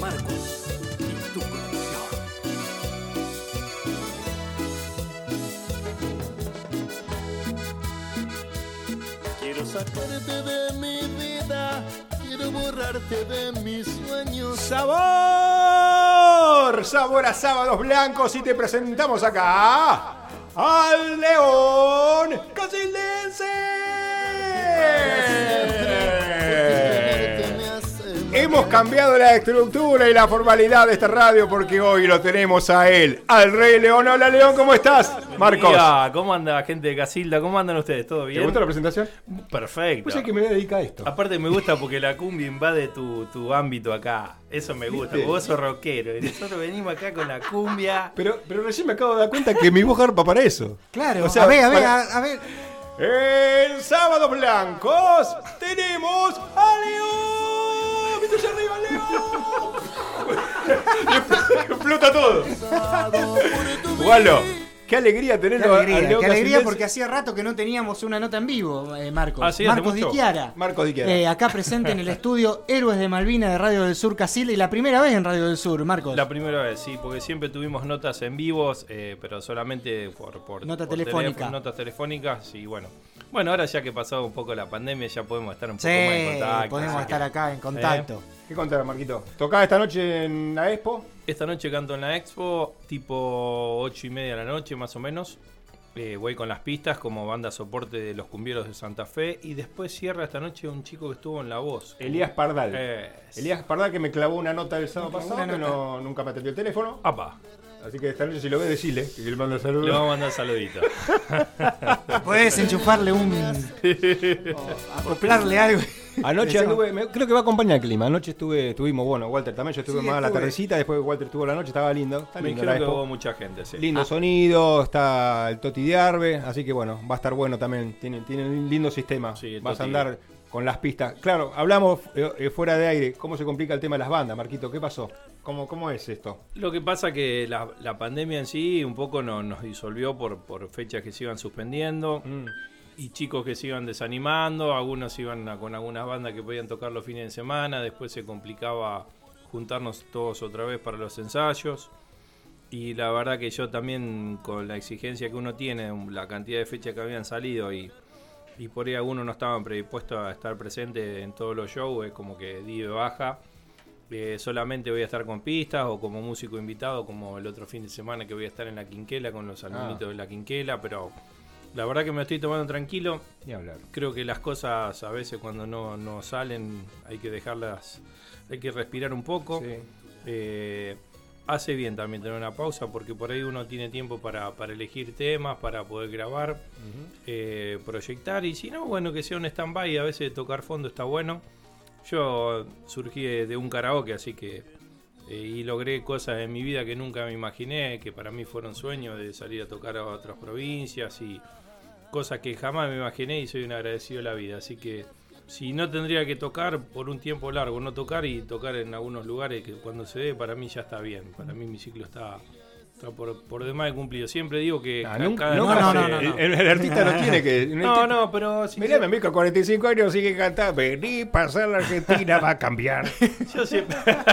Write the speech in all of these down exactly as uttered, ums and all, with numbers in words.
Marcos y tu conexión. Quiero sacarte de mi vida, quiero borrarte de mis sueños. ¡Sabor! Sabor a Sábados Blancos y te presentamos acá al León Casildense. Hemos cambiado la estructura y la formalidad de esta radio porque hoy lo tenemos a él, al Rey León. Hola León, ¿cómo estás? Marcos. Mira, ¿cómo anda gente de Casilda? ¿Cómo andan ustedes? ¿Todo bien? ¿Te gusta la presentación? Perfecto. Pues es que me dedica a esto. Aparte me gusta porque la cumbia invade tu, tu ámbito acá. Eso me gusta, porque vos sos rockero y nosotros venimos acá con la cumbia. Pero, pero recién me acabo de dar cuenta que mi voz garpa para eso. Claro, o sea, a ver, a ver, para... a, a ver. En Sábados Blancos tenemos a León. ¡Viste allá arriba, León! Explota todo. Walo, qué alegría tenerlo. Qué alegría, a León qué alegría Casildense. porque hacía rato que no teníamos una nota en vivo, eh, Marcos. Ah, sí, hace Marcos Di mucho. Chiara. Marcos Di Chiara. Eh, acá presente en el estudio Héroes de Malvina de Radio del Sur Casilda y la primera vez en Radio del Sur, Marcos. La primera vez, sí, porque siempre tuvimos notas en vivos, eh, pero solamente por, por, Nota por telefónica. teléfono, notas telefónicas y bueno. Bueno, ahora ya que pasado un poco la pandemia ya podemos estar un poco Sí, más en contacto. podemos así estar que, acá en contacto. ¿Eh? ¿Qué contar, Marquito? ¿Tocás esta noche en la Expo? Esta noche canto en la Expo, tipo ocho y media de la noche más o menos. Eh, voy con las pistas como banda soporte de los cumbieros de Santa Fe. Y después cierra esta noche un chico que estuvo en La Voz. Elías Pardal. Eh, Elías Pardal que me clavó una nota el sábado Me clavó pasado una que nota. no, nunca me atendió el teléfono. Apa, Así que esta noche si lo ves decile que le mando saludos. le vamos a mandar saluditos. Podés enchufarle un. o acoplarle algo. Anoche Decimos- anduve, me- creo que va a acompañar el clima. Anoche estuve, estuvimos, bueno, Walter también, yo estuve Sí, más a la estuve. tardecita, después Walter estuvo la noche, estaba lindo. Está Me lindo la dijeron que Expo. hubo mucha gente, sí. Lindo sonido, está el Toti Diarbe, así que bueno, va a estar bueno también. Tiene, tiene un lindo sistema. Sí, el Vas a Toti. andar con las pistas. Claro, hablamos eh, eh, fuera de aire, cómo se complica el tema de las bandas, Marquito, ¿qué pasó? ¿Cómo, cómo es esto? Lo que pasa que la, la pandemia en sí un poco no- nos disolvió por, por fechas que se iban suspendiendo. Mm. Y chicos que se iban desanimando, algunos iban a- con algunas bandas que podían tocar los fines de semana, después se complicaba juntarnos todos otra vez para los ensayos. Y la verdad que yo también, con la exigencia que uno tiene, la cantidad de fechas que habían salido y, y por ahí algunos no estaban predispuestos a estar presentes en todos los shows, es como que di de baja. Eh, solamente voy a estar con pistas o como músico invitado, como el otro fin de semana que voy a estar en la Quinquela con los alumnitos Ah. de la Quinquela, pero la verdad que me estoy tomando tranquilo. Ni hablar. Creo que las cosas a veces cuando no, no salen hay que dejarlas, hay que respirar un poco. Sí. Eh, hace bien también tener una pausa porque por ahí uno tiene tiempo para, para elegir temas, para poder grabar, eh, proyectar y si no, bueno, que sea un stand-by, a veces tocar fondo está bueno. Yo surgí de, de un karaoke, así que eh, y logré cosas en mi vida que nunca me imaginé, que para mí fueron sueños de salir a tocar a otras provincias y cosas que jamás me imaginé y soy un agradecido de la vida. Así que si no tendría que tocar por un tiempo largo, no tocar y tocar en algunos lugares que cuando se dé, para mí ya está bien. Para mí mi ciclo está, está por, por demás de cumplido. Siempre digo que Ah, ca- nunca, cada nunca no, se- no, no, no. El, el artista no tiene que. No, no, pero si Mirá, mi amigo, con cuarenta y cinco años sigue cantando. Vení, pasar la Argentina, va a cambiar. yo siempre...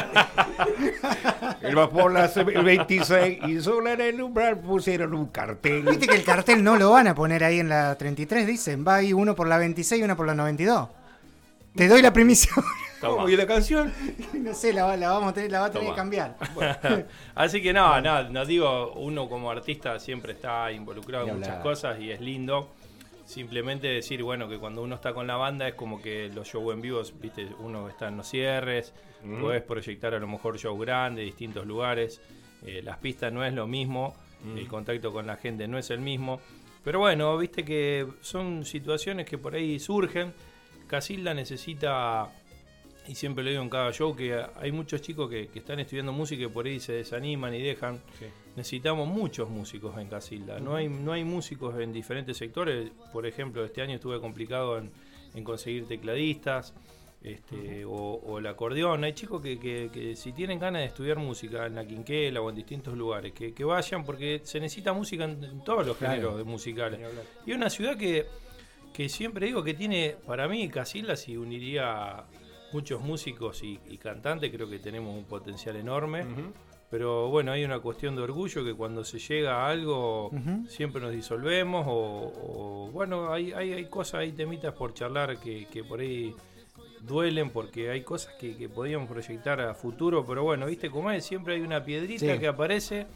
Él va por la el veintiséis y solo en el umbral pusieron un cartel. Viste que el cartel no lo van a poner ahí en la treinta y tres, dicen. Va ahí uno por la veintiséis y uno por la noventa y dos. Te doy la primicia. ¿Cómo? ¿Y la canción? No sé, la, la vamos a tener, la va a tener Toma. que cambiar. Así que no, no, no digo, uno como artista siempre está involucrado Ni en muchas hablar. cosas y es lindo. Simplemente decir, bueno, que cuando uno está con la banda es como que los shows en vivos, viste, uno está en los cierres, Mm. podés proyectar a lo mejor shows grandes, distintos lugares. Eh, las pistas no es lo mismo, Mm. el contacto con la gente no es el mismo. Pero bueno, viste que son situaciones que por ahí surgen. Casilda necesita, y siempre lo digo en cada show, que hay muchos chicos que, que están estudiando música y por ahí se desaniman y dejan. Sí. Necesitamos muchos músicos en Casilda. No hay, no hay músicos en diferentes sectores. Por ejemplo, este año estuve complicado en, en conseguir tecladistas este, o, o el acordeón. Hay chicos que, que, que si tienen ganas de estudiar música en la Quinquela o en distintos lugares, que, que vayan porque se necesita música en, en todos los Claro. géneros de musicales. Ni hablar. Y una ciudad que, que siempre digo que tiene, para mí, Casilda, si uniría muchos músicos y, y cantantes, creo que tenemos un potencial enorme. Uh-huh. Pero bueno, hay una cuestión de orgullo que cuando se llega a algo uh-huh. siempre nos disolvemos o, o bueno, hay, hay, hay cosas, hay temitas por charlar que, que por ahí duelen porque hay cosas que, que podíamos proyectar a futuro, pero bueno, viste cómo es, siempre hay una piedrita sí. que aparece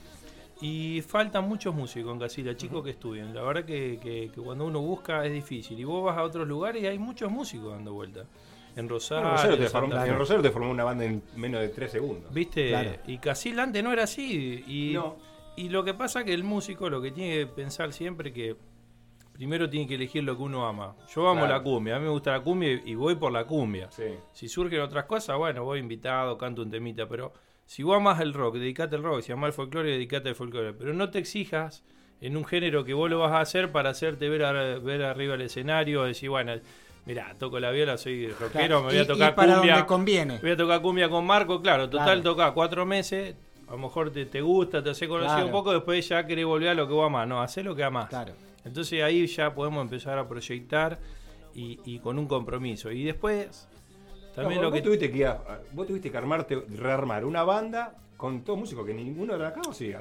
y faltan muchos músicos en Casilda, chicos uh-huh. que estudian. La verdad que, que, que cuando uno busca es difícil y vos vas a otros lugares y hay muchos músicos dando vuelta. En Rosario, bueno, Rosario, te formó, en Rosario te formó una banda en menos de tres segundos. ¿Viste? Claro. Y Casilda antes no era así. Y, no. y lo que pasa que el músico lo que tiene que pensar siempre que primero tiene que elegir lo que uno ama. Yo amo claro. la cumbia, a mí me gusta la cumbia y voy por la cumbia. Sí. Si surgen otras cosas, bueno, voy invitado, canto un temita, pero si vos amás el rock, dedicate al rock. Si amás el folclore, dedicate al folclore. Pero no te exijas en un género que vos lo vas a hacer para hacerte ver, a, ver arriba el escenario, decir, bueno... Mirá, toco la viola, soy rockero, claro. me voy a tocar y para cumbia. Donde conviene. Voy a tocar cumbia con Marco, claro, total claro. toca cuatro meses, a lo mejor te, te gusta, te hace conocido claro. un poco, después ya querés volver a lo que vos amás, no, hacé lo que amás. Claro. Entonces ahí ya podemos empezar a proyectar y, y con un compromiso. Y después, también no, lo vos que... Tuviste que vos tuviste que armarte, rearmar una banda con todos músicos que ninguno era acá, ¿o sí?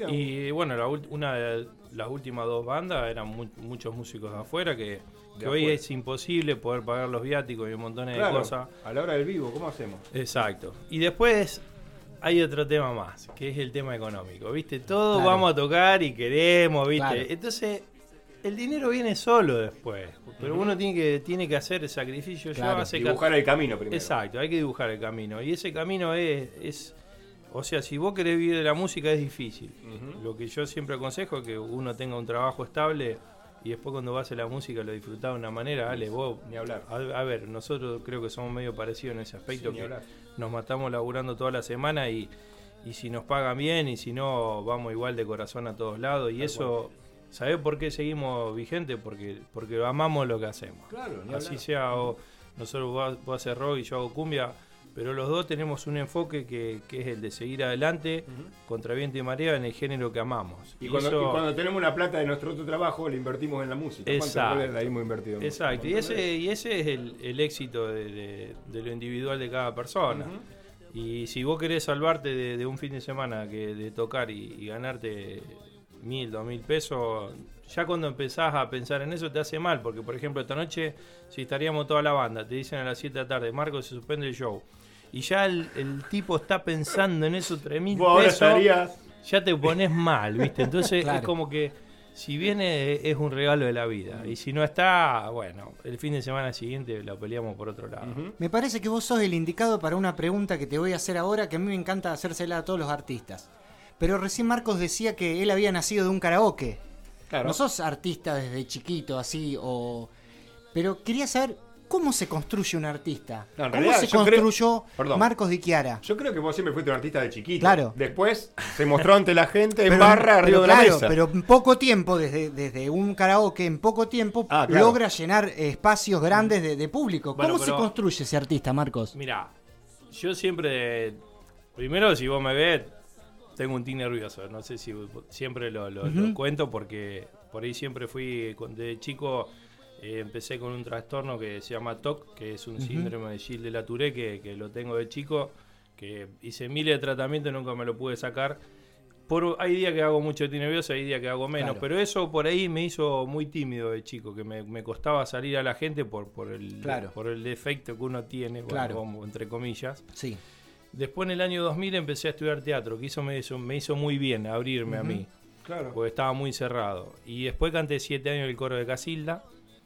Y bueno, la, una de las últimas dos bandas eran mu- muchos músicos de afuera que... Que hoy es imposible poder pagar los viáticos y un montón de claro, cosas. A la hora del vivo, ¿cómo hacemos? Exacto. Y después hay otro tema más, que es el tema económico, ¿viste? Todos claro. vamos a tocar y queremos, ¿viste? Claro. Entonces, el dinero viene solo después. Pero uh-huh. uno tiene que, tiene que hacer el sacrificio. Claro. Yo hace dibujar ca- el camino primero. Exacto, hay que dibujar el camino. Y ese camino es... es o sea, si vos querés vivir de la música es difícil. Uh-huh. Lo que yo siempre aconsejo es que uno tenga un trabajo estable... Y después cuando vas a la música lo disfrutás de una manera, dale, vos, ni hablar. A, a ver, nosotros creo que somos medio parecidos en ese aspecto, sí, que hablar. Nos matamos laburando toda la semana y, y si nos pagan bien y si no, vamos igual de corazón a todos lados. Y Tal eso, cual. ¿Sabés por qué seguimos vigentes? Porque porque amamos lo que hacemos. Claro, ni Así hablar. sea, o, nosotros vos, vos haces rock y yo hago cumbia, pero los dos tenemos un enfoque que, que es el de seguir adelante uh-huh. contra viento y marea en el género que amamos. Y, y, cuando, eso, y cuando tenemos una plata de nuestro otro trabajo, le invertimos en la música. Exacto. ¿Cuánto la hemos invertido? Exacto. Y ese, y ese es el, el éxito de, de, de lo individual de cada persona. Uh-huh. Y si vos querés salvarte de, de un fin de semana que de tocar y, y ganarte mil, dos mil pesos, ya cuando empezás a pensar en eso te hace mal. Porque, por ejemplo, esta noche, si estaríamos toda la banda, te dicen a las siete de la tarde, Marco, se suspende el show. Y ya el, el tipo está pensando en esos tres mil pesos, estarías... ya te pones mal, ¿viste? Entonces claro. es como que si viene es un regalo de la vida. Y si no está, bueno, el fin de semana siguiente lo peleamos por otro lado. Uh-huh. Me parece que vos sos el indicado para una pregunta que te voy a hacer ahora, que a mí me encanta hacérsela a todos los artistas. Pero recién Marcos decía que él había nacido de un karaoke. Claro. No sos artista desde chiquito, así, o... Pero quería saber... ¿Cómo se construye un artista? No, en ¿Cómo realidad, se yo construyó creo, Marcos Di Chiara? Yo creo que vos siempre fuiste un artista de chiquito. Claro. Después se mostró ante la gente en pero, barra arriba pero, de la claro, mesa. Pero en poco tiempo, desde, desde un karaoke, en poco tiempo, ah, claro. logra llenar espacios grandes de, de público. ¿Cómo bueno, se construye ese artista, Marcos? Mirá, yo siempre... Primero, si vos me ves, tengo un tic nervioso. No sé si siempre lo, lo, uh-huh. lo cuento porque por ahí siempre fui... De chico... Eh, empecé con un trastorno que se llama T O C, que es un uh-huh. síndrome de Gilles de la Tourette, que, que lo tengo de chico, que hice miles de tratamientos y nunca me lo pude sacar. Por, hay días que hago mucho nervioso, hay días que hago menos, claro. pero eso por ahí me hizo muy tímido de chico, que me, me costaba salir a la gente por, por, el, claro. por el defecto que uno tiene, claro. bueno, como, entre comillas. Sí. Después en el año dos mil empecé a estudiar teatro, que eso me hizo, me hizo muy bien abrirme uh-huh. a mí, claro. porque estaba muy cerrado. Y después canté siete años el coro de Casilda.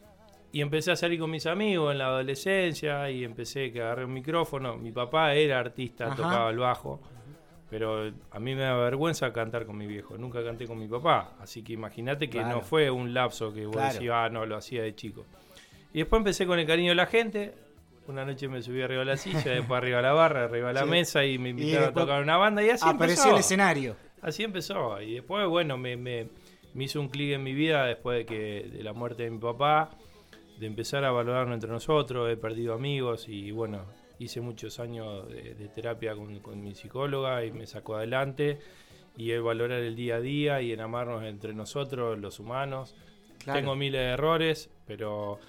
Y empecé a salir con mis amigos en la adolescencia y empecé que agarré un micrófono. Mi papá era artista, Ajá. tocaba el bajo, pero a mí me da vergüenza cantar con mi viejo. Nunca canté con mi papá, así que imagínate que claro. no fue un lapso que vos claro. decís, ah, no, lo hacía de chico. Y después empecé con el cariño de la gente. Una noche me subí arriba de la silla, después arriba de la barra, arriba de la sí. mesa y me invitaron a tocar una banda y así apareció empezó. el escenario. Así empezó. Y después, bueno, me, me, me hizo un clic en mi vida después de que de la muerte de mi papá, de empezar a valorarnos entre nosotros. He perdido amigos y bueno, hice muchos años de, de terapia con, con mi psicóloga y me sacó adelante. Y el valorar el día a día y en amarnos entre nosotros, los humanos. Claro. Tengo miles de errores, pero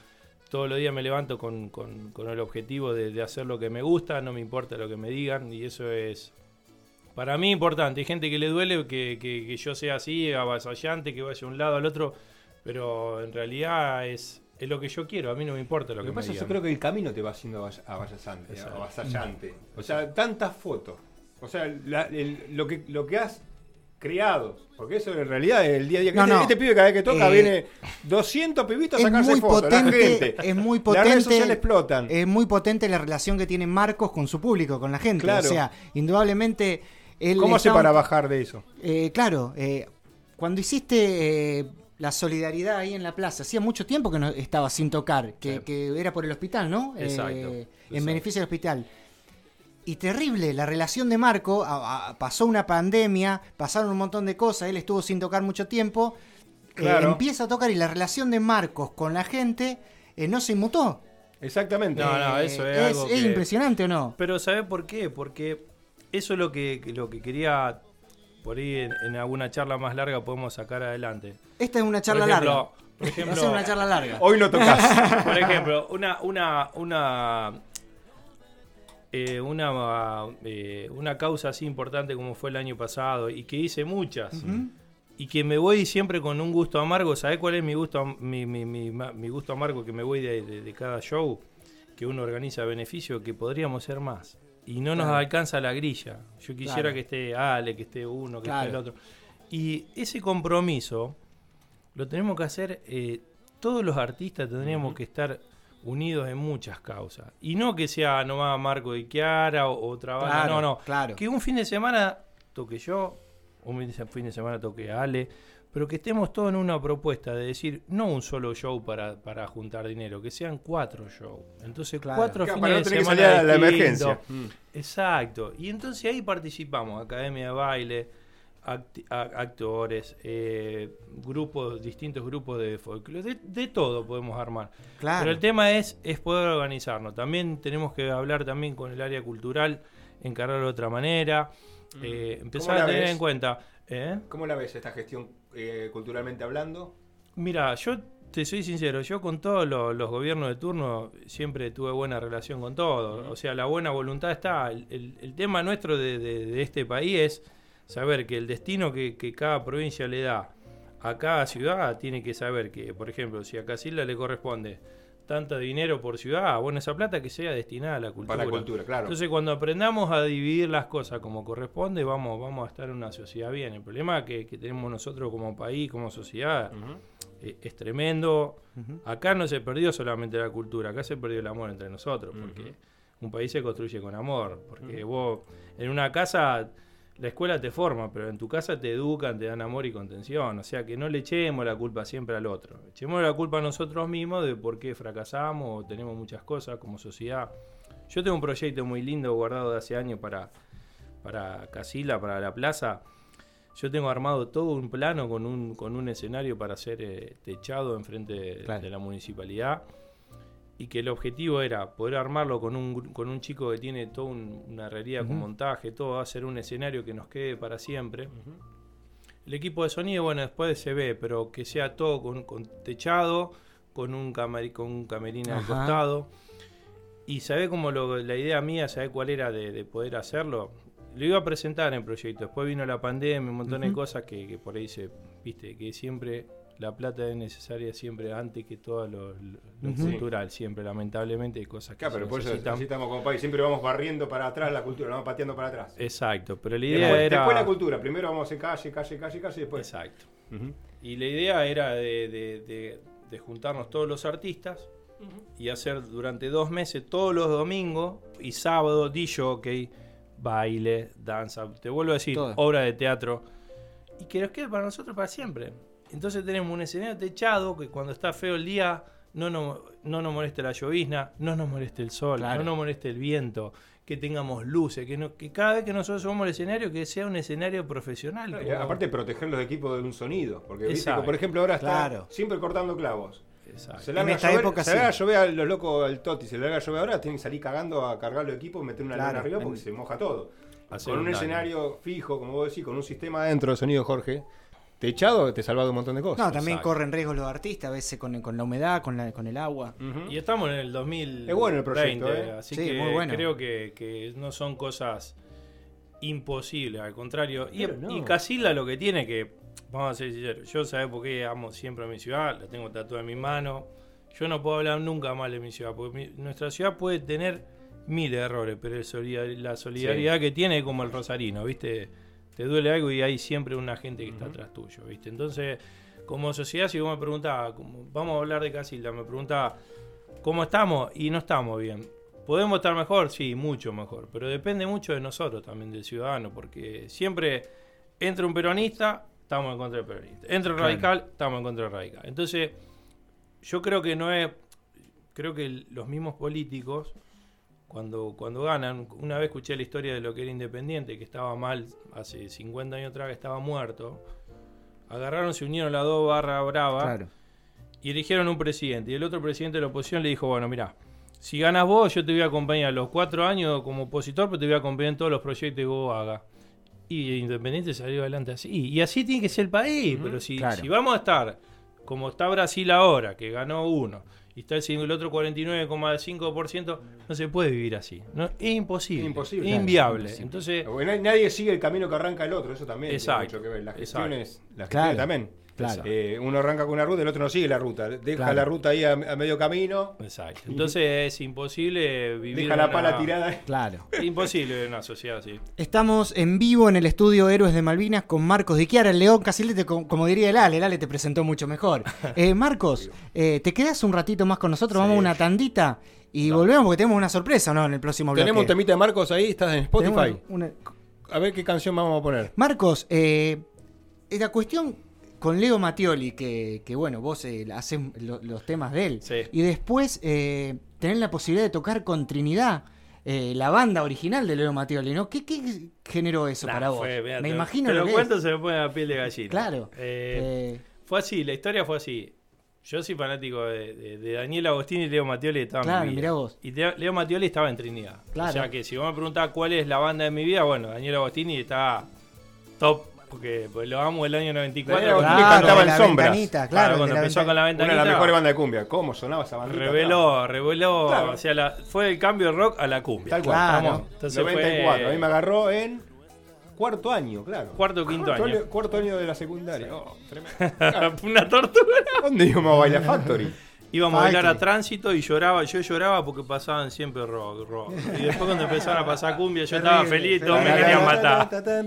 todos los días me levanto con, con, con el objetivo de, de hacer lo que me gusta, no me importa lo que me digan, y eso es para mí importante. Hay gente que le duele que, que, que yo sea así, avasallante, que vaya de un lado al otro, pero en realidad es, es lo que yo quiero, a mí no me importa lo, lo que, que me pasa, digan. yo creo que el camino te va haciendo avasallante, avasallante. O sea, tantas fotos, o sea, la, el, lo, que, lo que has creado, porque eso en realidad es el día a día. No, este, no. este pibe cada vez que toca eh, viene doscientos pibitos a es sacarse muy fotos, potente, la gente. es muy potente, las redes sociales explotan. Es muy potente la relación que tiene Marcos con su público, con la gente. Claro. O sea, indudablemente él ¿Cómo hace está- para bajar de eso? Eh, claro, eh, cuando hiciste eh, la solidaridad ahí en la plaza, hacía mucho tiempo que no estaba sin tocar, que, Sí. que era por el hospital, ¿no? Exacto, Eh, en exacto. beneficio del hospital. Y terrible, la relación de Marco, a- a- pasó una pandemia, pasaron un montón de cosas, él estuvo sin tocar mucho tiempo, eh, Claro. empieza a tocar y la relación de Marcos con la gente eh, no se inmutó. Exactamente. No, no, Eh, eso es es, algo es que- impresionante, ¿o no? Pero ¿sabés por qué? Porque eso es lo que, que- lo que quería, por ahí en, en alguna charla más larga podemos sacar adelante. Esta es una charla por ejemplo, larga. Por Va a ejemplo, ser una charla larga. Hoy no tocas. por ejemplo, una, una, una, eh, una, eh, una causa así importante como fue el año pasado y que hice muchas. Ujú. Y que me voy siempre con un gusto amargo. ¿Sabés cuál es mi gusto, am- mi, mi, mi, ma- mi gusto amargo que me voy de, de- de cada show que uno organiza a beneficio? Que podríamos ser más. Y no nos Claro. alcanza la grilla. Yo quisiera Claro. que esté Ale, que esté uno, que Claro. esté el otro. Y ese compromiso lo tenemos que hacer, eh, todos los artistas tendríamos que estar unidos en muchas causas. Y no que sea nomás Marco de Chiara o otra banda, Claro, no, no. claro. Que un fin de semana toque yo, un fin de semana toque Ale, pero que estemos todos en una propuesta de decir, no un solo show para, para juntar dinero, que sean cuatro shows. Entonces, Claro. cuatro Claro, fines para no de tener que semana salir a la distintos. emergencia. Mm. Exacto. Y entonces ahí participamos, academia de baile, acti- a- actores, eh, grupos, distintos grupos de folclore, de, de todo podemos armar. Claro. Pero el tema es, es poder organizarnos. También tenemos que hablar también con el área cultural, encararlo de otra manera, eh, empezar la a tener ves? en cuenta. ¿eh? ¿Cómo la ves esta gestión eh, culturalmente hablando? Mira, yo te soy sincero, yo con todos los, los gobiernos de turno siempre tuve buena relación con todos. O sea, la buena voluntad está. El, el- el tema nuestro de, de- de este país es saber que el destino que, que cada provincia le da a cada ciudad tiene que saber que, por ejemplo, si a Casilda le corresponde tanto dinero por ciudad, bueno, esa plata que sea destinada a la cultura. Para la cultura, claro. Entonces, cuando aprendamos a dividir las cosas como corresponde, vamos, vamos a estar en una sociedad bien. El problema que, que tenemos nosotros como país, como sociedad, Ujú. eh, es tremendo. Ujú. Acá no se perdió solamente la cultura, acá se perdió el amor entre nosotros, porque Ujú. un país se construye con amor. Porque vos, en una casa, la escuela te forma, pero en tu casa te educan, te dan amor y contención. O sea, que no le echemos la culpa siempre al otro. Echemos la culpa a nosotros mismos de por qué fracasamos o tenemos muchas cosas como sociedad. Yo tengo un proyecto muy lindo guardado de hace años para, para Casila, para la plaza. Yo tengo armado todo un plano con un, con un escenario para hacer eh, techado enfrente de, Claro. de la municipalidad. Y que el objetivo era poder armarlo con un, gru- con un chico que tiene toda un- una realidad con Ujú. montaje, todo, hacer un escenario que nos quede para siempre. El equipo de sonido, bueno, después se ve, pero que sea todo con, con techado, con un, camari- con un camerín al Ajá. costado. Y sabe cómo lo, la idea mía, sabe cuál era de, de poder hacerlo. Lo iba a presentar en proyecto. Después vino la pandemia, un montón de Ujú. cosas que, que por ahí se, viste, que siempre la plata es necesaria siempre antes que todo lo, lo- lo Ujú. cultural, siempre, lamentablemente hay cosas que Claro, se pero por eso necesitan. así estamos como país. Siempre vamos barriendo para atrás la cultura, la vamos pateando para atrás. Exacto, pero la Y idea después, era... después la cultura. Primero vamos a hacer calle, calle, calle, calle y después. Exacto. Ujú. Y la idea era de, de- de- de juntarnos todos los artistas y hacer durante dos meses, todos los domingos y sábado, D J, baile, danza, te vuelvo a decir, Todo. obra de teatro. Y que nos quede para nosotros para siempre. Entonces tenemos un escenario techado que cuando está feo el día no nos, no nos moleste la llovizna, no nos moleste el sol, Claro. no nos moleste el viento, que tengamos luces, que, no, que cada vez que nosotros subamos el escenario que sea un escenario profesional. Claro, y como- aparte proteger los equipos de un sonido. Porque viste Exacto. que, por ejemplo, ahora está Claro. siempre cortando clavos. Exacto. Se larga En esta a llover, época se sí. larga a llover a los locos al Toti, se le larga a llover ahora, tienen que salir cagando a cargar los equipos y meter una Claro. lana arriba porque En- se moja todo. Hacer Con un daño. escenario fijo, como vos decís, con un sistema adentro de sonido, Jorge, techado te salva de un montón de cosas. No, también Exacto. corren riesgos los artistas, a veces con, con la humedad, con, la, con el agua. Uh-huh. Y estamos en el dos mil veinte, Es bueno el proyecto, ¿eh? así Sí, que muy bueno. creo que, que no son cosas imposibles, al contrario. Y, Pero no. y Casilda lo que tiene que, vamos a ser sinceros, yo sabés por qué amo siempre a mi ciudad, la tengo tatuada en mi mano. Yo no puedo hablar nunca mal de mi ciudad, porque mi- nuestra ciudad puede tener miles de errores, pero el solidar- la solidaridad que tiene es como el rosarino, ¿viste? Te duele algo y hay siempre una gente que está Ujú. atrás tuyo, ¿viste? Entonces, como sociedad, si vos me preguntabas, como- vamos a hablar de Casilda, me preguntaba, ¿cómo estamos? Y no estamos bien. ¿Podemos estar mejor? Sí, mucho mejor, pero depende mucho de nosotros también, del ciudadano, porque siempre entra un peronista, estamos en contra del peronista. Entra un Claro. radical, estamos en contra del radical. Entonces, yo creo que no es, creo que los mismos políticos, cuando, cuando ganan, una vez escuché la historia de lo que era Independiente, que estaba mal hace cincuenta años atrás, que estaba muerto, agarraron, se unieron las dos barras bravas Claro. y eligieron un presidente. Y el otro presidente de la oposición le dijo, bueno, mirá, si ganas vos, yo te voy a acompañar los cuatro años como opositor, pero te voy a acompañar en todos los proyectos que vos hagas. Y Independiente salió adelante así. Y así tiene que ser el país. Ujú, Pero si, claro. si vamos a estar como está Brasil ahora, que ganó uno, y está el, cin- el otro cuarenta y nueve coma cinco por ciento, no se puede vivir así. No, es imposible. Es imposible, Es claro, inviable. imposible. Entonces, Bueno, nadie sigue el camino que arranca el otro, eso también Exacto, tiene mucho que ver. Las exacto. gestiones, las Claro, gestiones también. claro. Eh, uno arranca con una ruta, el otro no sigue la ruta. Deja Claro. la ruta ahí a, a medio camino, exacto. Entonces es imposible vivir deja en la una- pala tirada. Claro. Es imposible vivir en una sociedad así. Estamos en vivo en el estudio Héroes de Malvinas con Marcos Di Chiara, el León Casilete, com- como diría el Ale, el Ale te presentó mucho mejor. Eh, Marcos, eh, ¿te quedás un ratito más con nosotros? Vamos a una tandita y Dale. volvemos porque tenemos una sorpresa, ¿no? En el próximo bloque. Tenemos un temita de Marcos ahí, estás en Spotify. Tenemos una- A ver qué canción vamos a poner. Marcos, eh, la cuestión con Leo Mattioli, que, que bueno, vos eh, haces lo- los temas de él, Sí. y después eh, tener la posibilidad de tocar con Trinidad, eh, la banda original de Leo Mattioli, ¿no? ¿Qué, qué generó eso Nah, para vos? fue, mirá, Me te- imagino te lo lo que cuento, es. se me pone la piel de gallina. Claro. Eh, Eh, Fue así, la historia fue así. Yo soy fanático de, de, de Daniel Agostini y Leo Mattioli estaban Claro, en mi vida. mirá vos. Y Leo, Leo Mattioli estaba en Trinidad. Claro. O sea que si vos me preguntás cuál es la banda de mi vida, bueno, Daniel Agostini está top, porque pues, lo amo el año noventa y cuatro. Daniel Agostini Claro, cantaba en la Sombras. ventanita, claro, claro, cuando de la empezó venta- con la Una ventanita. de las mejores bandas de cumbia. ¿Cómo sonaba esa bandita? Reveló, reveló, Claro. o sea, la- fue el cambio de rock a la cumbia. Tal cual. Claro. Vamos, entonces noventa y cuatro. fue A mí me agarró en cuarto año, claro. cuarto o quinto año. Cuarto año de la secundaria. Oh, tremendo. Una tortura. ¿Dónde íbamos a bailar Factory? Íbamos a bailar a Factory. tránsito y lloraba, yo lloraba porque pasaban siempre rock, rock. Y después cuando empezaron a pasar cumbia, yo estaba Terrible, feliz y todos me terrible. querían matar.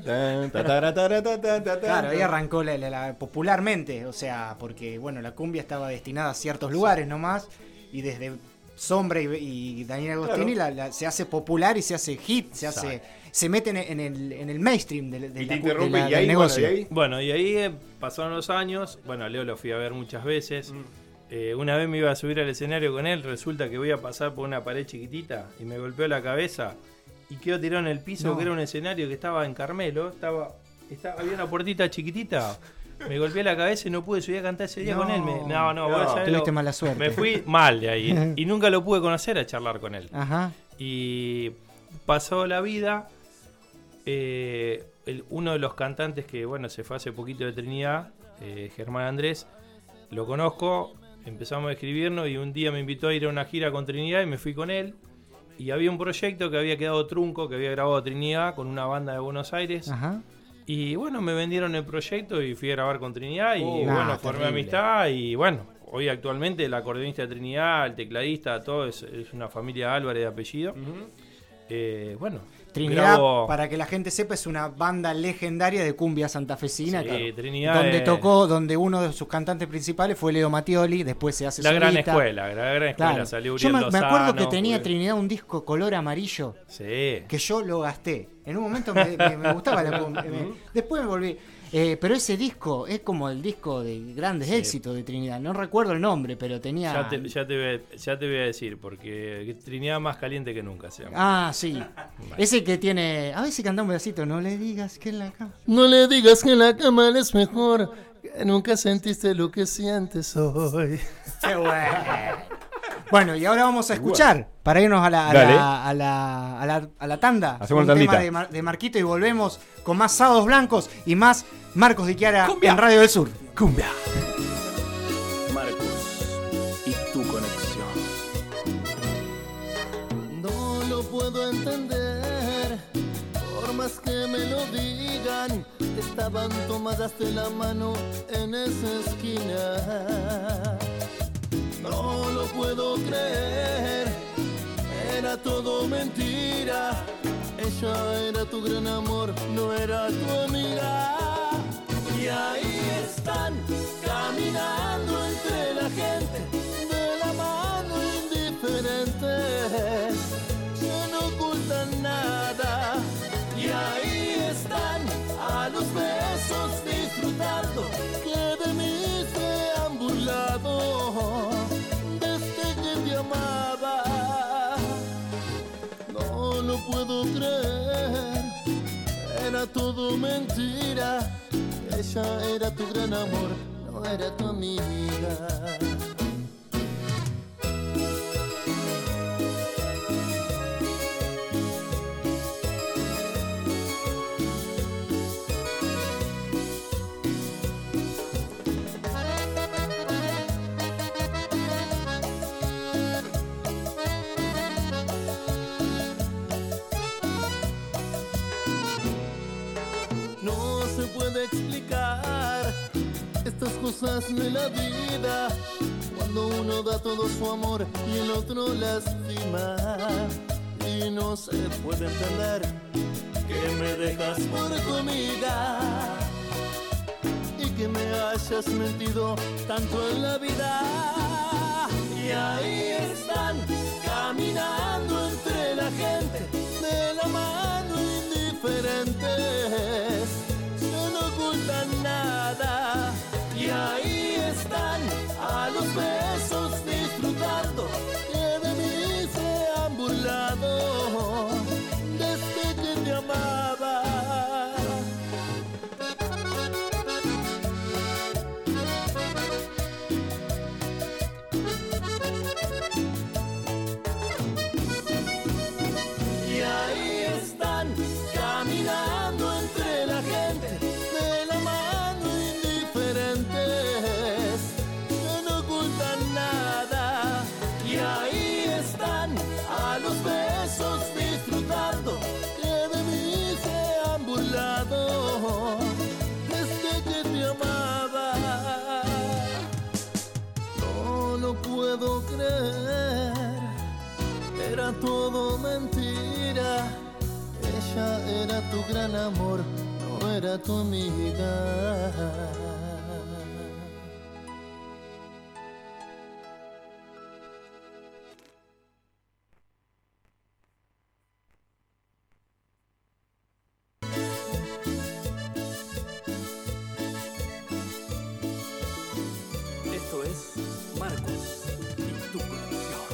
Claro, ahí arrancó la, la- la- popularmente, o sea, porque bueno, la cumbia estaba destinada a ciertos lugares nomás, y desde Sombra y, y Daniel Agostini la- la- se hace popular y se hace hit, se hace, se mete en, en el, en el mainstream del, del- Y te de interrumpe la- y del ahí, bueno, negocio. y ahí Bueno, y ahí eh, pasaron los años. Bueno, a Leo lo fui a ver muchas veces. Eh, una vez me iba a subir al escenario con él. Resulta que voy a pasar por una pared chiquitita y me golpeó la cabeza y quedó tirado en el piso, No. que era un escenario que estaba en Carmelo. Estaba, estaba había una puertita chiquitita. Me golpeé la cabeza y no pude subir a cantar ese día No. con él. Me- no, no, No. vos sabés Tuviste lo- mala suerte. Me fui mal de ahí y nunca lo pude conocer a charlar con él. Ajá. Y pasó la vida. eh, el- uno de los cantantes que bueno se fue hace poquito de Trinidad, eh, Germán Andrés, lo conozco, empezamos a escribirnos y un día me invitó a ir a una gira con Trinidad y me fui con él. Y había un proyecto que había quedado trunco, que había grabado Trinidad con una banda de Buenos Aires. Ajá. Y bueno, me vendieron el proyecto y fui a grabar con Trinidad y Oh, bueno, nah, formé terrible. amistad y bueno, hoy actualmente el acordeonista de Trinidad, el tecladista, todo es, es una familia Álvarez de apellido. Ujú. Eh, bueno, Trinidad, grabo- para que la gente sepa, es una banda legendaria de cumbia santafesina. Sí, claro, Trinidad donde es- tocó, donde uno de sus cantantes principales fue Leo Mattioli, después se hace la gran solista. escuela, la gran escuela, Claro. salió Yo Uriel me, me acuerdo Lozano, que tenía Uriel- Trinidad un disco color amarillo Sí. que yo lo gasté. En un momento me, me- me gustaba la cumbia. me- después me volví. Eh, pero ese disco es como el disco de grandes Sí. éxitos de Trinidad. No recuerdo el nombre, pero tenía. Ya te, ya, te voy a, ya te voy a decir, porque Trinidad más caliente que nunca se llama. Ah, sí. Ese que tiene. A veces canta un pedacito. No le digas que en la cama. No le digas que en la cama es mejor, que nunca sentiste lo que sientes hoy. Qué bueno. Bueno, y ahora vamos a escuchar, para irnos a la, a la, a la, a la, a la tanda. Hacemos un tandita. tema de, Mar, de Marquito y volvemos con más Sábados Blancos y más Marcos Di Chiara en Radio del Sur. Cumbia. Marcos y tu conexión. No lo puedo entender, por más que me lo digan. Estaban tomadas de la mano en esa esquina. No lo puedo creer, era todo mentira. Ella era tu gran amor, no era tu amiga. Y ahí están, caminando entre la gente, de la mano indiferentes, que no ocultan nada. Y ahí están, a los besos disfrutando, que de mí se han burlado desde que te amaba. No lo puedo creer, era todo mentira. Ella era tu gran amor, no era tu amiga. No se puede explicar estas cosas de la vida, cuando uno da todo su amor y el otro lastima. Y no se puede entender que me dejas por tu amiga y que me hayas mentido tanto en la vida. Y ahí están, caminando entre la gente, de la mano indiferentes, que no ocultan nada. Y ahí están, a los besos disfrutando, que de mí se han burlado desde que te amaba. Y ahí están, caminando entre la gente, de la mano indiferentes, que no ocultan nada. Y ahí están, a los besos disfrutando, que de mí se han burlado desde que te amaba. No lo puedo creer, era todo mentira. Ella era tu gran amor, no era tu amiga. Esto es Marcos y tu conexión.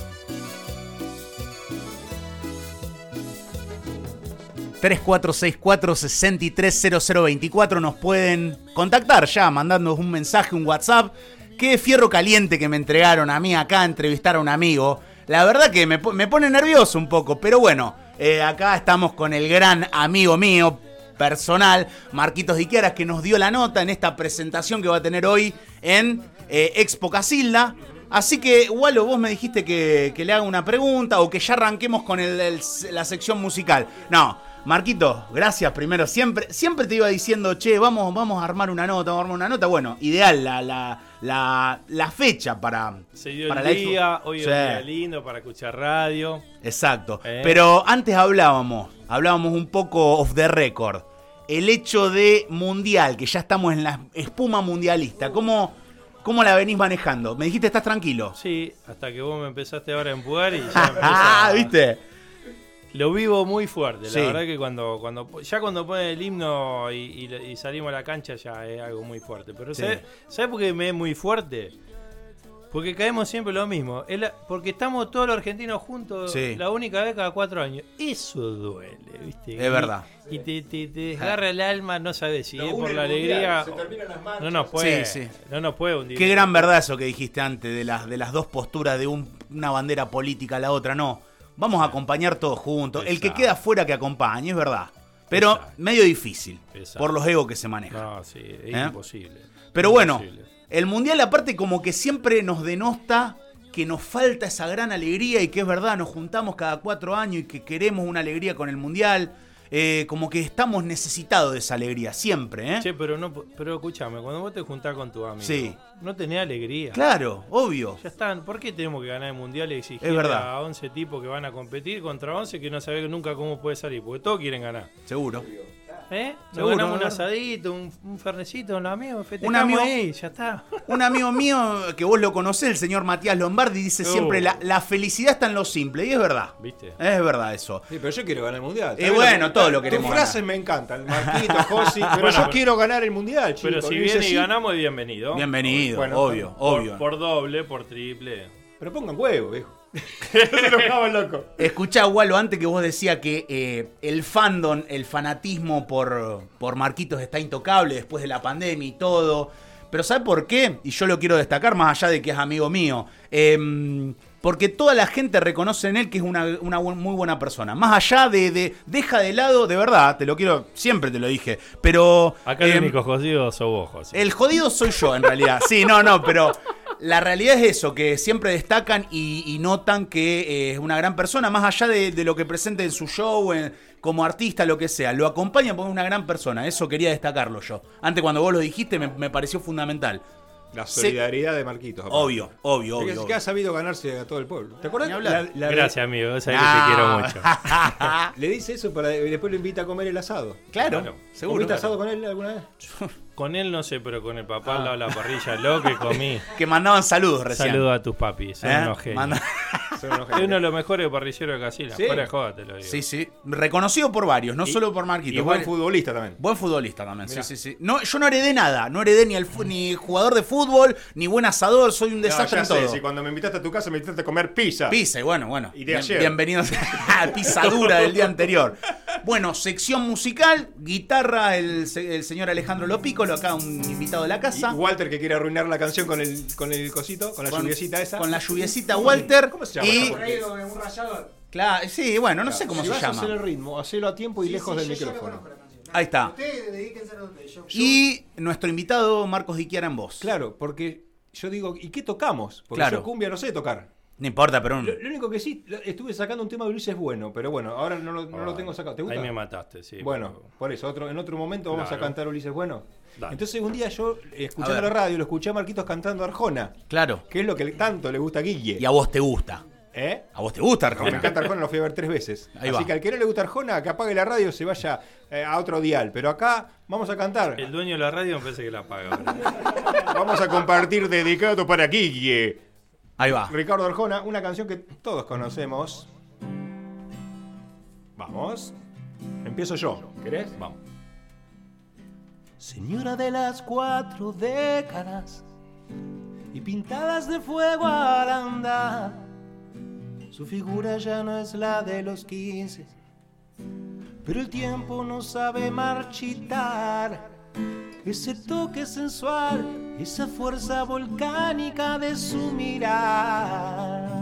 tres cuatro seis cuatro, seis tres cero cero dos cuatro. Nos pueden contactar ya mandándonos un mensaje, un WhatsApp. Qué fierro caliente que me entregaron a mí acá a entrevistar a un amigo. La verdad que me, me pone nervioso un poco, pero bueno, eh, acá estamos con el gran amigo mío personal, Marquitos Di Chiara, que nos dio la nota en esta presentación que va a tener hoy en eh, Expo Casilda. Así que, Walo, vos me dijiste que, que le haga una pregunta o que ya arranquemos con el, el, la sección musical. No, Marquito, gracias primero. Siempre, siempre te iba diciendo, che, vamos, vamos a armar una nota, vamos a armar una nota. Bueno, ideal la, la, la, la fecha para, Se dio para el la día, expo. hoy es Sí. un día lindo para escuchar radio. Exacto. Eh. Pero antes hablábamos, hablábamos un poco off the record. El hecho de mundial, que ya estamos en la espuma mundialista. ¿Cómo, cómo la venís manejando? Me dijiste, ¿estás tranquilo? Sí, hasta que vos me empezaste ahora a empujar y ya me Ah, empieza- ¿viste? Lo vivo muy fuerte, Sí. la verdad que cuando, cuando ya cuando ponen el himno y, y- y salimos a la cancha ya es algo muy fuerte. Pero Sí. ¿sabes, ¿sabes por qué me es muy fuerte? Porque caemos siempre lo mismo. Es la- porque estamos todos los argentinos juntos Sí. la única vez cada cuatro años. Eso duele, ¿viste? Es verdad. Y te, te, te desgarra el alma, no sabes si Lo es une por el la mundial, alegría. se terminan las marchas. No nos puede, Sí, sí. no nos puede hundir. Qué gran verdad eso que dijiste antes de las, de las dos posturas de un- una bandera política a la otra. No, vamos a acompañar todos juntos. El que Exacto. queda fuera que acompañe, es verdad. Pero Exacto. medio difícil Exacto. por los egos que se manejan. No, sí, es ¿Eh? imposible. Pero bueno, Imposible. el mundial aparte como que siempre nos denosta que nos falta esa gran alegría y que es verdad, nos juntamos cada cuatro años y que queremos una alegría con el mundial. Eh, como que estamos necesitados de esa alegría, siempre, ¿eh? Che, pero no, pero escúchame, cuando vos te juntás con tu amigo, Sí. no tenés alegría. Claro, obvio. Ya están, ¿por qué tenemos que ganar el mundial y exigir Es verdad. a once tipos que van a competir contra once que no saben nunca cómo puede salir? Porque todos quieren ganar. Seguro. ¿Eh? Nos Seguro, ganamos un ¿verdad? asadito, un, un fernecito con los amigos, festejamos Un amigo- ahí, ya está. Un amigo mío que vos lo conocés, el señor Matías Lombardi, dice Oh. siempre la, la felicidad está en lo simple. Y es verdad. ¿Viste? Es verdad eso. Sí, pero yo quiero ganar el mundial. Y bueno, todo lo queremos Tus frases ganar. me encantan, Marquito, Josi, pero Bueno, yo pero- quiero ganar el mundial, chicos. Pero si dice viene y sí, ganamos, bienvenido. Bienvenido, Bueno, obvio, Por, obvio. por doble, por triple. Pero pongan huevo, viejo. Se enojaba el loco. Escuchá, Walo, antes que vos decías que eh, el fandom, el fanatismo por, por Marquitos está intocable después de la pandemia y todo. Pero ¿sabe por qué? Y yo lo quiero destacar más allá de que es amigo mío. Eh, porque toda la gente reconoce en él que es una, una bu- muy buena persona. Más allá de, de... Deja de lado, de verdad, te lo quiero... Siempre te lo dije. Pero... Acá el eh, único jodido sos vos, José. El jodido soy yo, en realidad. Sí, no, no, pero la realidad es eso, que siempre destacan y, y notan que eh, es una gran persona, más allá de, de lo que presente en su show, en- como artista, lo que sea. Lo acompaña porque es una gran persona. Eso quería destacarlo yo. Antes, cuando vos lo dijiste, me, me pareció fundamental. La solidaridad de Marquitos. aparte. Obvio, obvio, Es que- obvio. que ha sabido ganarse a todo el pueblo. ¿Te acuerdas? Ni hablar. La- la- Gracias, amigo. Sabés Ah. que te quiero mucho. Le dice eso para y después lo invita a comer el asado. Claro, Claro. seguro. ¿Comiste asado con él alguna vez? Con él no sé, pero con el papá Ah. al lado de la parrilla, lo que comí. Que mandaban saludos recién. Saludos a tus papis, son ¿Eh? unos genios. Manda- Son unos Es uno de genios. los mejores parrilleros de Casila. ¿Sí? Fuera de joda, te lo digo. Sí, sí. Reconocido por varios, no Y- solo por Marquitos. Y buen Varios- futbolista también. Buen futbolista también, Mirá. sí, sí, sí. No, yo no heredé nada, no heredé ni, el, fu- ni jugador de fútbol, ni buen asador, soy un No, desastre ya en sé, todo. si cuando me invitaste a tu casa me invitaste a comer pizza. Pizza, y bueno, bueno. Y de Bien- ayer. bienvenidos a pizza dura del día anterior. Bueno, sección musical, guitarra, el, se- el señor Alejandro Lopícolo, acá un invitado de la Y casa. Walter que quiere arruinar la canción con el, con el cosito, con la Con- lluviecita esa. Con la lluviecita Walter. ¿Cómo se llama Y, esa porquería? un rallador. claro, sí, bueno, no sé cómo si se vas a llama. hacer el ritmo, hacelo a tiempo y lejos del micrófono. Ahí está. Ustedes dedíquense a ustedes. Yo, yo- Y nuestro invitado Marcos Diquiara en voz. Claro, porque yo digo, ¿y qué tocamos? Porque Claro. yo cumbia no sé tocar. No importa, pero un- Lo, lo único que sí, lo- estuve sacando un tema de Ulises Bueno, pero bueno, ahora no lo, no lo tengo sacado. ¿Te gusta? Ahí me mataste, sí. Bueno, pero- por eso, otro, en otro momento vamos Claro. a cantar Ulises Bueno. Dale. Entonces un día yo, eh, A escuchando ver. la radio, lo escuché a Marquitos cantando Arjona, claro. que es lo que le- tanto le gusta a Guille. Y a vos te gusta. ¿Eh? A vos te gusta, Me Arjona. encanta Arjona, lo fui a ver tres veces. Ahí Así va. que al que no le gusta Arjona, que apague la radio, se vaya eh, a otro dial. Pero acá vamos a cantar. El dueño de la radio me parece que la paga. ¿verdad? Vamos a compartir dedicado para Guille. Ahí va. Ricardo Arjona, una canción que todos conocemos. Vamos. Empiezo yo. ¿Querés? Vamos. Señora de las cuatro décadas y pintadas de fuego al andar, su figura ya no es la de los quince, pero el tiempo no sabe marchitar ese toque sensual, esa fuerza volcánica de su mirar.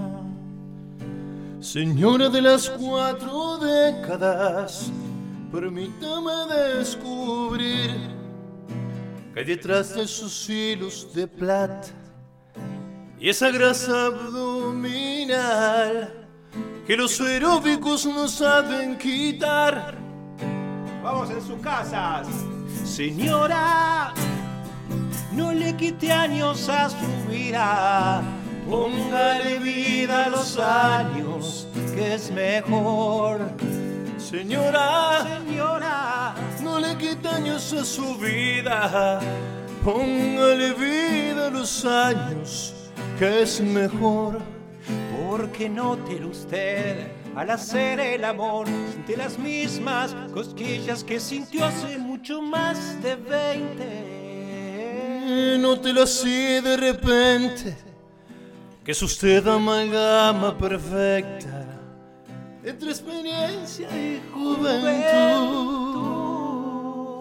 Señora de las cuatro décadas, permítame descubrir que detrás de sus hilos de plata y esa grasa abdominal que los aeróbicos no saben quitar. Vamos en sus casas. Señora, no le quite años a su vida, póngale vida a los años, que es mejor. Señora, Señora, no le quita años a su vida, póngale vida a los años, que es mejor. porque nótelo usted al hacer el amor, siente las mismas cosquillas que sintió hace mucho más de veinte. No te lo así de repente, que es usted amalgama perfecta entre experiencia y juventud.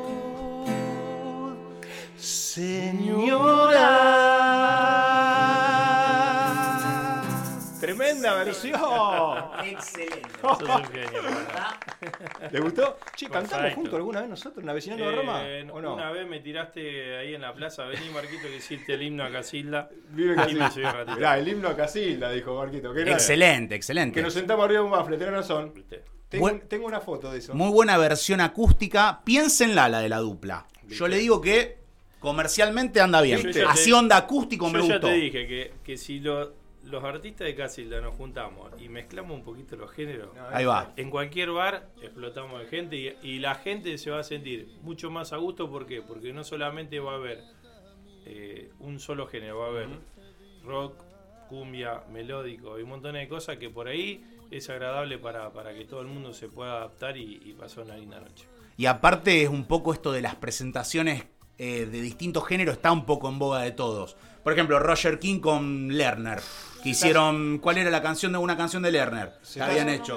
Señora. Tremenda versión. Excelente. Sos un genio, ¿verdad? ¿Le gustó? Che, ¿cantamos Perfecto. juntos alguna vez nosotros en la vecinal de Eh, Roma? ¿O no? Una vez me tiraste ahí en la plaza, vení Marquito que hiciste el himno a Casilda. Vive Y Casilda. me subí un ratito. Mirá, el himno a Casilda, dijo Marquito. Que, era- Excelente, excelente. que nos sentamos arriba de un bafle, tenés razón. ¿Viste? Tengo, Buen- tengo una foto de eso. Muy buena versión acústica. Piénsenla, la de la dupla. Yo le digo que comercialmente anda bien. Yo ya Así te- onda acústico Yo me ya gustó. te dije que, que si lo- los artistas de Casilda nos juntamos y mezclamos un poquito los géneros, No, Ahí va. en cualquier bar explotamos de gente y, y la gente se va a sentir mucho más a gusto. ¿Por qué? Porque no solamente va a haber eh, un solo género, va a haber rock, cumbia, melódico y un montón de cosas que por ahí es agradable para, para que todo el mundo se pueda adaptar y, y pasar una linda noche. Y aparte es un poco esto de las presentaciones eh, de distintos géneros, está un poco en boga de todos. Por ejemplo, Roger King con Lerner, que hicieron... ¿Cuál era la canción de una canción de Lerner? Que habían hecho.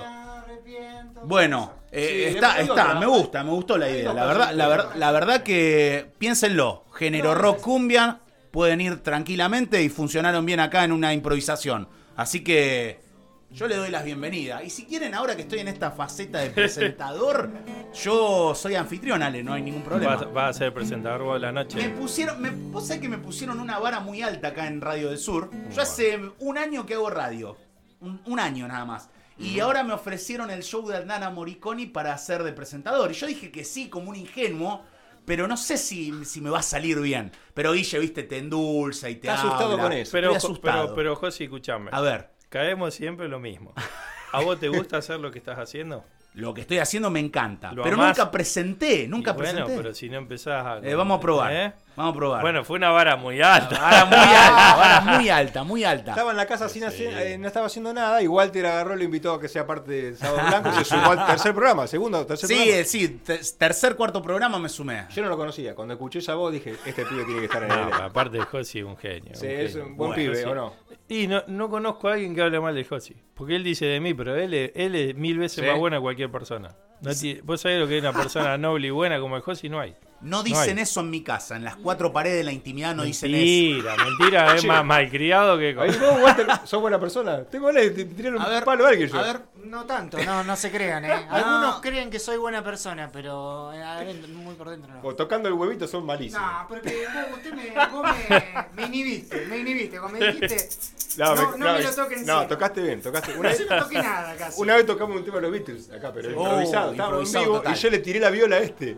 Bueno, eh, Sí, está, después hay está, otra. me gusta, me gustó la idea. dos La verdad, la, ver- la verdad que piénsenlo, género rock cumbia, pueden ir tranquilamente y funcionaron bien acá en una improvisación. Así que yo le doy las bienvenidas. Y si quieren, ahora que estoy en esta faceta de presentador, yo soy anfitrión, Ale, no hay ningún problema. ¿Vas, vas a ser presentador vos de la Me noche? pusieron, me, vos sabés que me pusieron una vara muy alta acá en Radio del Sur. Yo hace un año que hago radio. Un, un año nada más. Y ahora me ofrecieron el show de Nana Morricone para ser de presentador. Y yo dije que sí, como un ingenuo. Pero no sé si, si me va a salir bien. Pero Guille, viste, te endulza y te Está asustado habla. con eso. Pero, Estoy asustado. pero, pero José, escuchame. A ver, Caemos siempre lo mismo. ¿A vos te gusta hacer lo que estás haciendo? lo que estoy haciendo me encanta. Lo Pero amás. nunca presenté, nunca Y bueno, presenté. pero si no empezás a... Eh, vamos a probar. ¿Eh? Vamos a probar. Bueno, fue una vara muy alta. Vara muy alta, vara muy alta, muy alta. Estaba en la casa sin hacer, eh, no estaba haciendo nada y Walter agarró, lo invitó a que sea parte de Sábado Blanco y se sumó al tercer programa, segundo o tercer Sí, programa. eh, sí, te- tercer, cuarto programa me sumé. Yo no lo conocía, cuando escuché esa voz dije, este pibe tiene que estar en No, el aparte de Josi es un genio. Sí, un es genio. un buen Bueno, pibe, sí. ¿o no? Y no, no conozco a alguien que hable mal de Josi. Porque él dice de mí, pero él es, él es mil veces Sí. más buena que cualquier persona. No ti- vos sabés lo que es una persona noble y buena como el Josi, no hay. No dicen hay. eso en mi casa, en las cuatro paredes de la intimidad no dicen eso. Mentira, mentira, es Che. más malcriado que... Ahí vos, Walter, sos buena persona. Tengo ganas de t- tirarle un A ver, palo a alguien yo. a ver, No tanto, no, no se crean, ¿eh? Algunos creen que soy buena persona, pero eh, adentro, muy por dentro no. O tocando el huevito son malísimos. No, porque vos, usted me, vos me, me inhibiste, me inhibiste. Cuando me dijiste, no, no, me lo toquen No, encima. tocaste bien, tocaste. Una No vez, se lo toqué nada casi. una vez tocamos un tema de los Beatles acá, pero Sí. improvisado. Oh, Estábamos en improvisado vivo total. y yo le tiré la viola a este.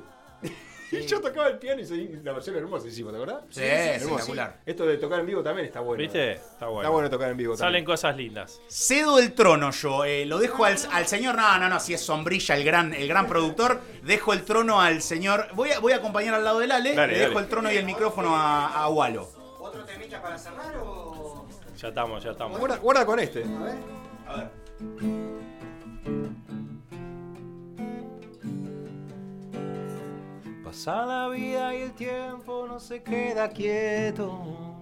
Y yo tocaba el piano y seguí la versión hermosa hicimos, ¿te acordás? Sí, Hermoso. espectacular. Esto de tocar en vivo también está bueno. ¿Viste? Está bueno. Está bueno tocar en vivo Salen también. cosas lindas. Cedo el trono yo, eh, lo dejo al, al señor, no, no, no, si es Sombrilla, el gran, el gran productor, dejo el trono al señor, voy a, voy a acompañar al lado del Ale, Dale, le dejo dale. el trono y el micrófono a, a Walo. ¿Otro temita para cerrar o...? Ya estamos, ya estamos. Guarda, guarda con este. A ver. A ver. Pasa la vida y el tiempo no se queda quieto.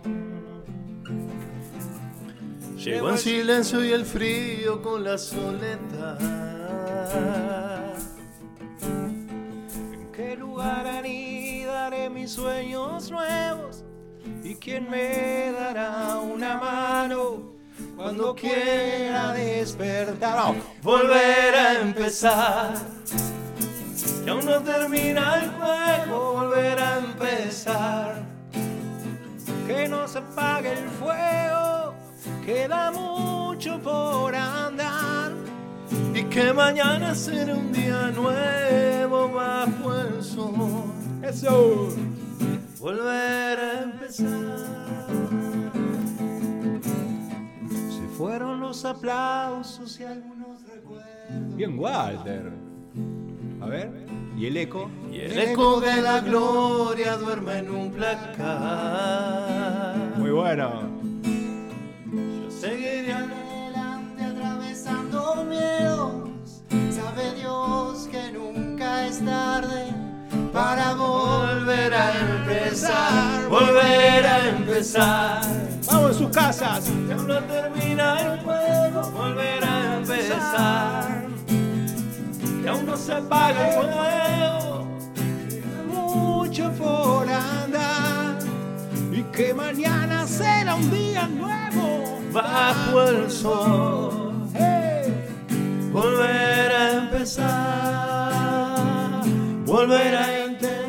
Llevo el silencio y el frío con la soledad. ¿En qué lugar anidaré mis sueños nuevos? ¿Y quién me dará una mano cuando quiera despertar? Volver a empezar. Que aún no termina el juego, volver a empezar. Que no se apague el fuego, queda mucho por andar. Y que mañana será un día nuevo bajo el sol. Eso. Volver a empezar. Se fueron los aplausos y algunos recuerdos. Bien, Walter. A ver. ¿Y el eco? Y El el eco de la gloria duerme en un placar. Muy bueno. Yo seguiré adelante atravesando miedos. Sabe Dios que nunca es tarde para volver a empezar. Volver a empezar. Vamos en sus casas. Que aún no termina el juego, volver a empezar. Que aún no se apaga el fuego, Mucho por andar. Y que mañana será un día nuevo bajo el sol. Hey. Volver a empezar, volver a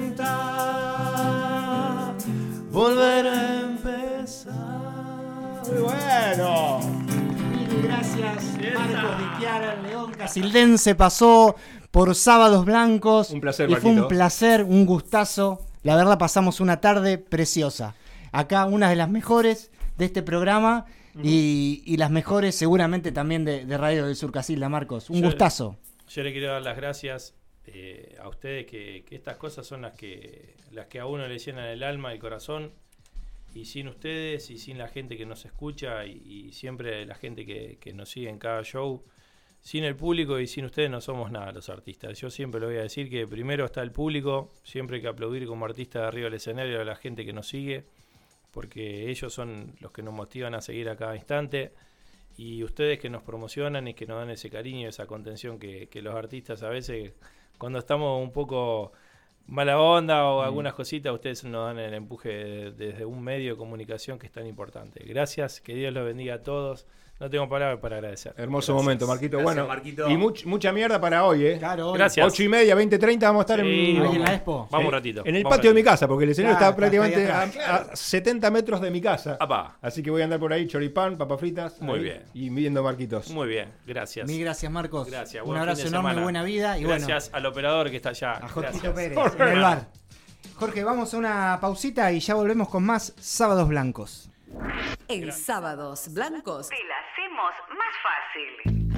intentar, volver a empezar. Muy bueno. Mil gracias, Marcos de Chiara, León Casildense pasó por Sábados Blancos. Un placer, y fue un Marquito. placer, un gustazo. La verdad pasamos una tarde preciosa. Acá una de las mejores de este programa y, y las mejores seguramente también de, de Radio del Sur Casilda, Marcos. Un Yo- gustazo. Yo le quiero dar las gracias eh, a ustedes que, que estas cosas son las que las que a uno le llenan el alma, el corazón, y sin ustedes y sin la gente que nos escucha y, y siempre la gente que, que nos sigue en cada show, sin el público y sin ustedes no somos nada los artistas. Yo siempre lo voy a decir que primero está el público, siempre hay que aplaudir como artista de arriba del escenario a la gente que nos sigue, porque ellos son los que nos motivan a seguir a cada instante. Y ustedes que nos promocionan y que nos dan ese cariño, esa contención que, que los artistas a veces, cuando estamos un poco mala onda o algunas cositas, ustedes nos dan el empuje de- desde un medio de comunicación que es tan importante. Gracias, que Dios los bendiga a todos. No tengo palabras para agradecer. Hermoso Gracias. momento, Marquito. Gracias, bueno, Marquito. y much- mucha mierda para hoy, ¿eh? Claro, hoy. Gracias. Ocho y media, veinte treinta vamos a estar Sí, en, Ahí en la Expo. Vamos en- un ratito. en el vamos patio de un mi ratito. casa, porque el escenario Claro, está prácticamente está ahí a, atrás. a setenta metros de mi casa. Apá. Así que voy a andar por ahí, choripán, papas fritas. Muy ahí, bien. Y viendo Marquitos. Muy bien, gracias. Mil gracias, Marcos. Gracias. Un buen abrazo fin de enorme, semana. buena vida. Y gracias al operador que está allá. bueno, a Jorgito Gracias. Pérez en el bar. Jorge, vamos a una pausita y ya volvemos con más Sábados Blancos. En Sábados Blancos te la hacemos más fácil.